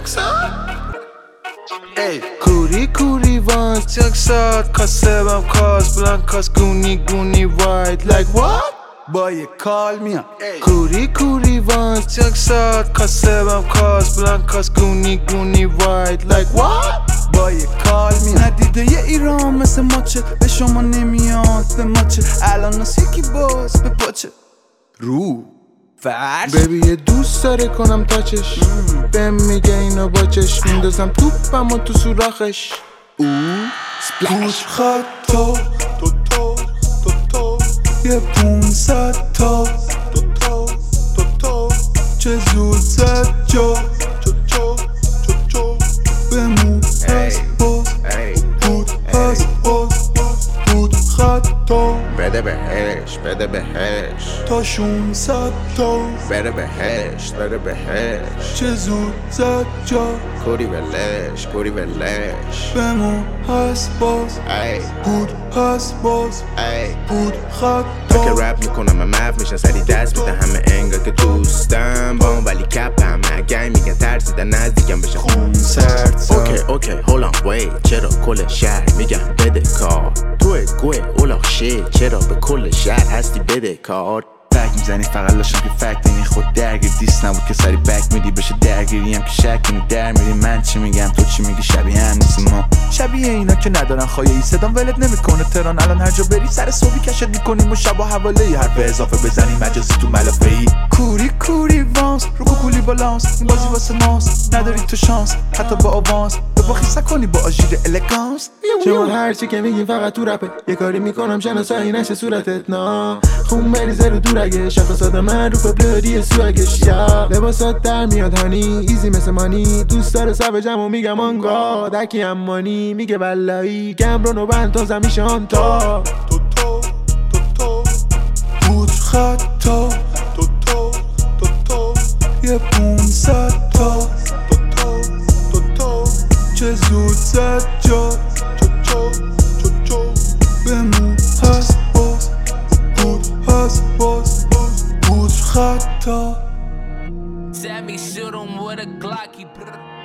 Ey, Kuri wants jaksat kasebam kas blancas guni ride like what? با یه کال میام Kuri wants jaksat kasebam kas blancas guni ride like what? با یه کال میام ندیده یه ایران مثل ماچه به شما نمیاد به ماچه الان ناس یکی باز به پاچه رو فرش بیبی یه دوست داره کنم تاچش بهم میگه اینو با چشم میندازم توپم و تو سوراخش پوش خطا یه 500 تا چه زود زد جا بمون هست باز بود هست باز بود خطا بده بهش تا 600 تا بده بهش چه زود زد جا کوری ولش بمون هست باز ای بود هست باز ای بود که خطا رپ میکنم من مف میشن سری دست میده همه انگار که دوستم با اون ولی کپ همه گنگ میگن ترسیدن نزدیکم بشه خون سرد اوکی هولان وی چرا کل شهر میگن بده کار توی گوه اولاخ شی چرا به کل شهر هستی بده کار فک میزنی فقط لاشم که فکت اینی خود درگیر دیست نبود که سری بک میدی بشه درگیریم که شک اینی در میری من چی میگم تو چی میگی شبیه هم نیست ما شبیه اینا که ندارن خواهی صدام ولت نمیکنه تران الان هر جا بری سر صبحی کشت میکنیم و شبا حواله ای حرف اضافه بزنی مجازی تو ملافه ای کوری وانس رو کوکولی بالانس این بازی واسه ماست نداری تو شانس حتی با آوانس به باخی کنی با آژیر الگانس شما هرچی که میگین فقط تو رپه یه کاری میکنم شناسایی نشه صورتت نا خون بریزه رو دورگه شخصات من رو پبلری سوگش یا لباسات در میاد هانی ایزی مثل مانی دوست داره سب جمع و میگم آنگا دکی امانی میگه بلایی گمرون و بند تا زمیشان تا بود خطا یه 500 تا چه زود زد جا بمون هست باز بود هست باز بود خطا Sammy shoot him with a Glocky.